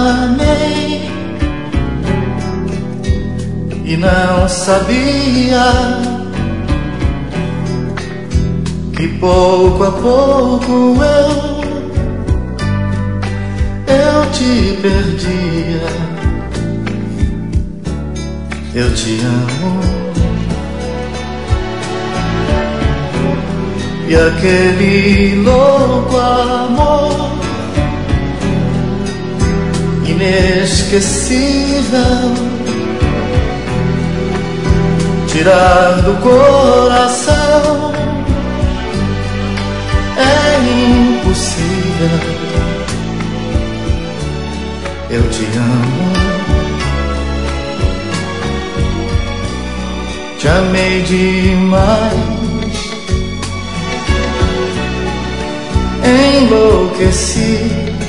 amei e não sabia que pouco a pouco eu te perdia. Eu te amo e aquele louco amor inesquecível tirar do coração é impossível. Eu te amo, te amei demais, enlouqueci.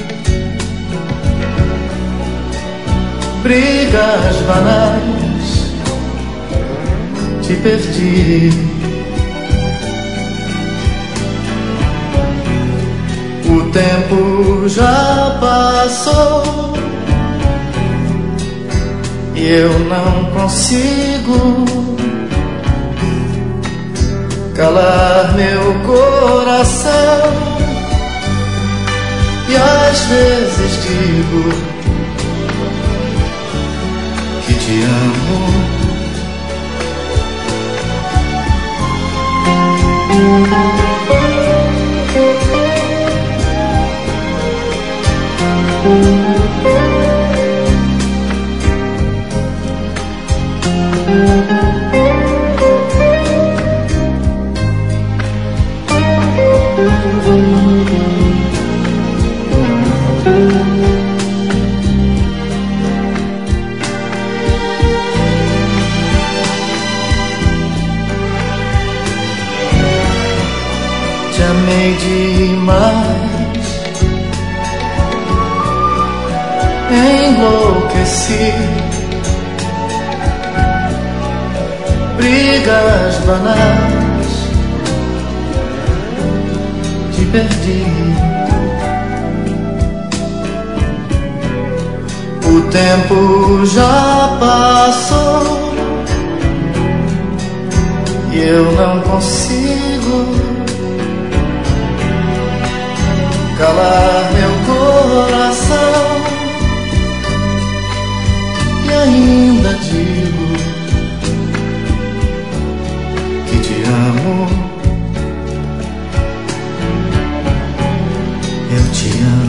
Brigas banais, te perdi. O tempo já passou e eu não consigo calar meu coração. E às vezes digo que te amo. Te amei demais, enlouqueci. Brigas banais, te perdi. O tempo já passou e eu não consigo calar meu coração. E ainda digo que te amo. Eu te amo.